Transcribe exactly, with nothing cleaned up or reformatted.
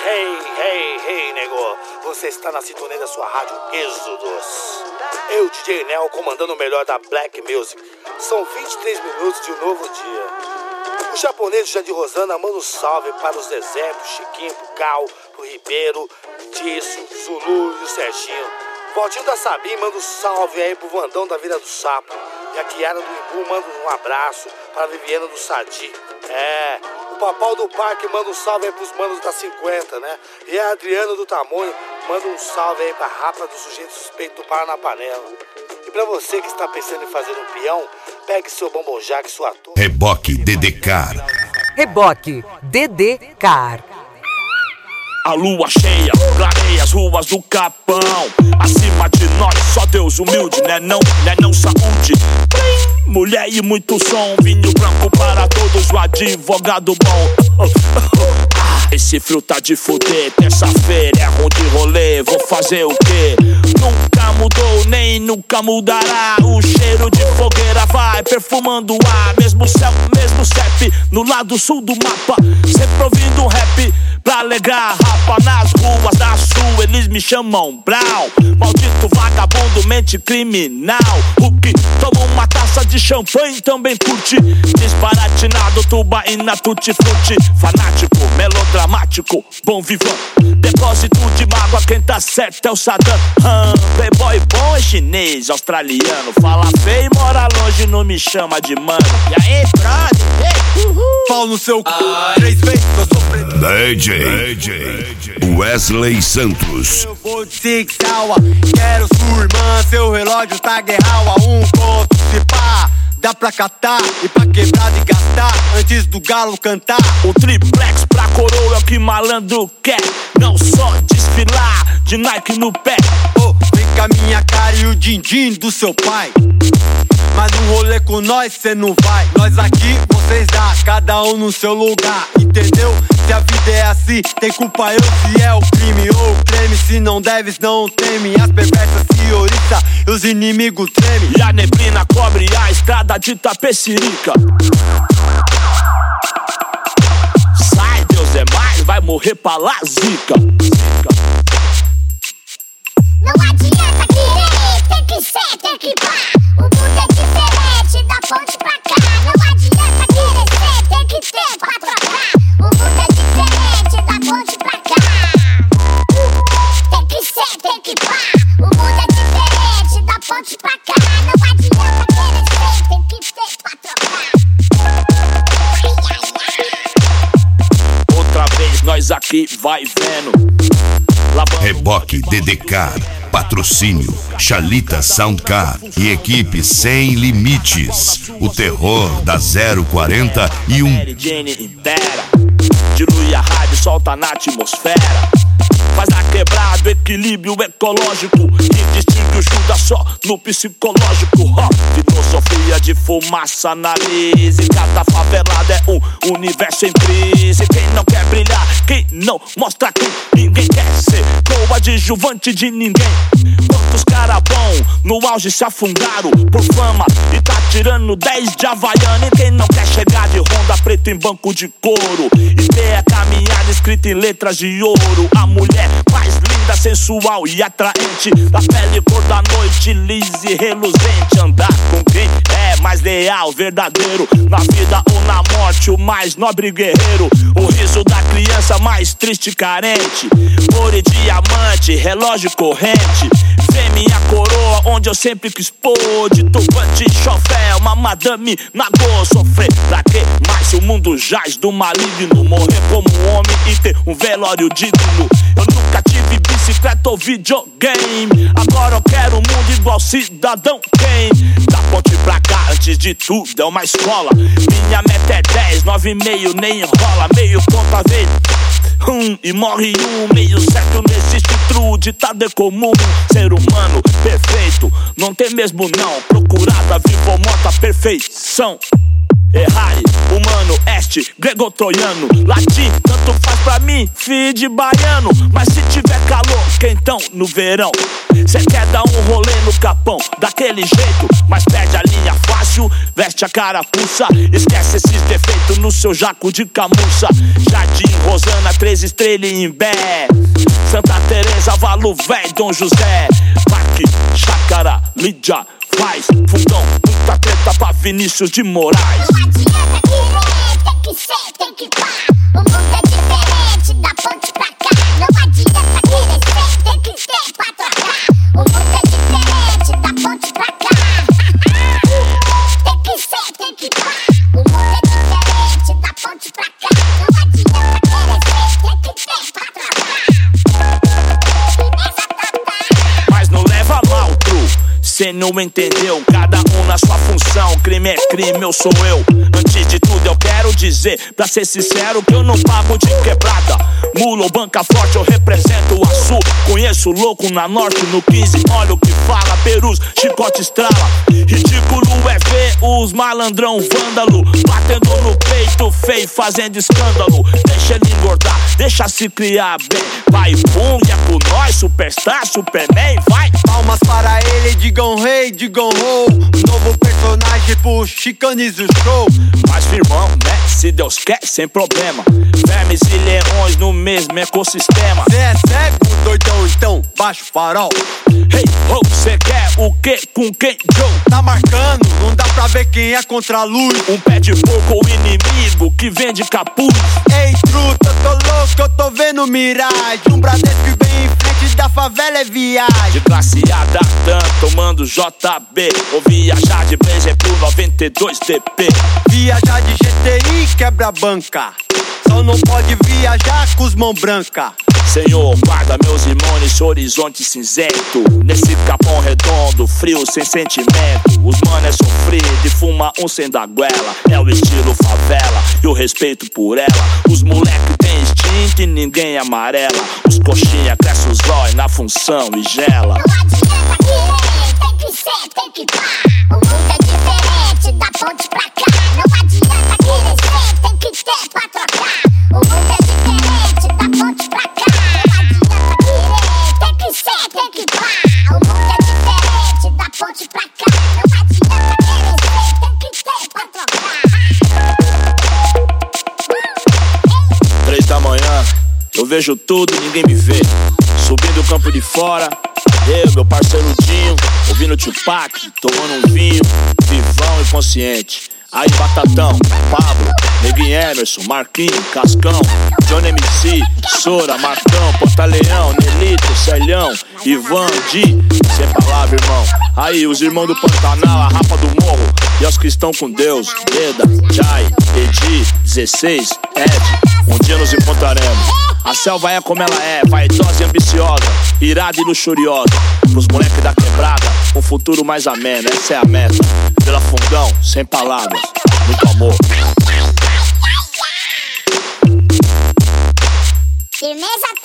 Hey, hey, hey, nego. Você está na sintonia da sua rádio Êxodos. Eu, D J Nel, comandando o melhor da Black Music. São vinte e três minutos de um novo dia. O japonês Jandir Rosana manda um salve para os Zezé, pro Chiquinho, pro Cal, pro Ribeiro, Tisso, Zulu e o Serginho. Valtinho da Sabim manda um salve aí pro Vandão da Vila do Sapo. E a Kiara do Imbu manda um abraço para a Viviana do Sadi. É, o Papau do Parque manda um salve aí pros manos da cinquenta, né? E a Adriana do Tamonho manda um salve aí pra Rapa do Sujeito Suspeito do Para na Panela. E pra você que está pensando em fazer um peão, pegue seu bombonjac e sua torre. Reboque D D Car. Reboque D D Car. A lua cheia clareia as ruas do Capão. Acima de nós, só Deus humilde, né não, né não saúde. Mulher e muito som, vinho branco para todos, o advogado bom. Ah, esse frio tá de fuder, terça-feira é ruim de rolê, vou fazer o quê? Nunca mudou, nem nunca mudará. O cheiro de fogueira vai perfumando o ar. Mesmo céu, mesmo C E P, no lado sul do mapa. Sempre ouvindo um rap pra alegrar rapa nas ruas da sul. Eles me chamam Brown, maldito vagabundo, mente criminal. O que toma uma taça de champanhe também curte. Disparatinado, tubaína, tutti-frutti. Fanático, melodramático, bom vivão. Depósito de mágoa, quem tá certo é o Saddam. hum, Playboy bom é chinês, australiano. Fala feio e mora longe, não me chama de mano. E aí, brother? Uhul. Pau no seu c... Três vezes eu sou preto. D J, D J Wesley Santos. Eu vou de Six Hour. Quero sua irmã, seu relógio tá guerral a um ponto. Se pá, dá pra catar e pra quebrar e gastar antes do galo cantar. O triplex pra coroa é o que malandro quer. Não só desfilar de Nike no pé. Oh, fica a minha cara e o din-din do seu pai. Mas no rolê com nós cê não vai. Nós aqui, vocês lá, cada um no seu lugar. Entendeu? Se a vida é assim, tem culpa eu se é o crime ou o creme. Se não deves, não teme. As perversas se oriçam e os inimigos tremem. E a neblina cobre a estrada de Tapecirica. Sai, Deus é mais, vai morrer pra lá, zica. Não adianta querer, tem que ser, tem que pá. O mundo é diferente, da ponte pra cá. Não adianta querer ser, tem que ter pra trocar. O mundo é diferente, da ponte pra cá. Tem que ser, tem que pá. O mundo é diferente, da ponte pra cá. Não adianta querer ser, tem que ter pra trocar. Outra vez nós aqui vai vendo. Lavando. Reboque D D Car. Patrocínio Chalita Soundcar e equipe Sem Limites. O terror da zero quarenta e um. Mary Jane inteira. Dilui a rádio, solta na atmosfera. Faz a quebrada, equilíbrio ecológico. E distingue o Judas só no psicológico. oh, Filosofia de fumaça, analise. Cada favelada é um universo em crise. Quem não quer brilhar, quem não mostra quem ninguém quer ser coadjuvante de ninguém. Quantos cara bom no auge se afundaram por fama e tá tirando dez de Havaiana. E quem não quer chegar de Honda preto em banco de couro e ter a caminhada escrita em letras de ouro. A mulher mais linda, sensual e atraente, da pele cor da noite, lisa e reluzente. Andar com quem é mais leal, verdadeiro, na vida ou na morte, o mais nobre guerreiro. O riso da criança mais triste e carente. Ouro e diamante, relógio corrente. Vê minha coroa onde eu sempre quis pôr. De turbante, chofé, uma madame na goa. Sofrer pra quê? Mas se o mundo jaz do maligno, morrer como um homem e ter um velório digno. Eu nunca tive bicicleta ou videogame. Agora eu quero um mundo igual Cidadão Kane. Da ponte pra cá, antes de tudo é uma escola. Minha meta é dez, nove e meio, nem enrola. Meio ponto a vez Hum, e morre um, meio certo, não existe true, ditado é comum. Ser humano perfeito, não tem mesmo não. Procurada, vivo ou morta, perfeição. Errare, humano, este, grego-troiano. Latim, tanto faz pra mim, filho de baiano. Mas se tiver calor, quentão no verão, Cê quer dar um rolê no capão daquele jeito, mas perde a linha fácil, veste a carapuça. Esquece esses defeitos no seu jaco de camuça. Jardim, Rosana, Três Estrelas em Imbé, Santa Teresa, Valo Véi, Dom José, Parque, Chácara, Lídia, Faz, Fundão, muita treta pra Vinícius de Moraes. Não adianta querer, tem que ser, tem que pá. O mundo é diferente, da ponte pra cá. Não adianta querer ser, tem que ter pra trocar. O mundo é diferente, da ponte pra cá. Tem que ser, tem que pá. O mundo é diferente, da ponte pra cá. Não adianta querer ser, tem que ter pra trocar. Firmeza total. Mas não leva mal, tru, cê não entendeu. Cada um na sua função, crime é crime, eu sou eu. Antes de tudo eu quero dizer, pra ser sincero, que eu não pago de quebrada. Mula ou banca forte, eu represento o Açu. Conheço louco na norte, no quinze, olha o que fala. Perus, chicote estrala. Ridículo é ver os malandrão vândalo batendo no peito feio, fazendo escândalo. Deixa ele engordar, deixa se criar bem. Vai, bum, e é com nós, superstar, superman, vai. Palmas para ele, digam rei, digam ho. Novo personagem pro Chicanes o show. Mas firmão, né? Se Deus quer, sem problema. Vermes e leões no mesmo ecossistema. Cê é cego, doidão, então baixa o farol. Hey, ho, cê quer o quê? Com quem, Joe? Tá marcando, não dá pra ver quem é contra a luz. Um pé de porco ou inimigo que vende capuz. Ei, truta, eu tô louco, eu tô vendo miragem. Um Bradesco bem em frente da favela é viagem. De classe A da Dan, tomando J B. Ou viajar de Blazer pro noventa e dois D P. Viajar de G T I quebra a banca. Só não pode viajar com os mão branca. Senhor, guarda meus irmãos nesse horizonte cinzento. Nesse capão redondo, frio, sem sentimento. Os mano é sofrido e fuma um sem da goela. É o estilo favela e o respeito por ela. Os moleque tem instinto e ninguém amarela. Os coxinha cresce os olhos na função e gela. Não adianta querer, tem que ser, tem que pá. O mundo é diferente, da ponte pra cá. Não adianta querer ser, tem que ter pra trocar. O mundo é diferente, da ponte pra cá. Não adianta querer, tem que ser, tem que pá. O mundo é diferente, da ponte pra cá. Não adianta querer ser, tem que ter pra trocar. Três da manhã, eu vejo tudo, ninguém me vê. Subindo o campo de fora, eu, meu parceiro Dinho, ouvindo Tupac, tomando um vinho, vivão e consciente. Aí Batatão, Pablo, Neguinho Emerson, Marquinhos, Cascão, Johnny M C, Sora, Marcão, Pantaleão, Nelito, Celhão, Ivan, Di, sem palavra, irmão. Aí os irmãos do Pantanal, a Rapa do Morro, e os que estão com Deus, Eda, Jai, Edi, dezesseis, Ed, um dia nos encontraremos. A selva é como ela é, vaidosa e ambiciosa, irada e luxuriosa. Pros moleque da quebrada, um futuro mais ameno, essa é a meta. Pela Fundão, sem palavras, muito amor. Firmeza